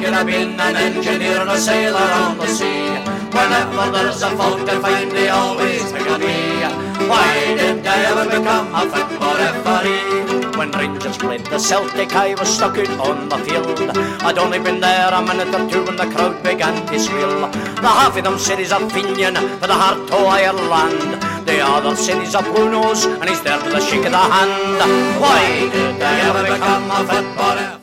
could have been an engineer or a sailor on the sea. Whenever there's a fault I find they always think of me. Why did I ever become a football referee? When Rangers played the Celtic I was stuck out on the field. I'd only been there a minute or two when the crowd began to squeal. The half of them said he's a Fenian for the heart of Ireland. The other said he's a Blue Nose and he's there for the shake of the hand. Why did I ever become a football referee?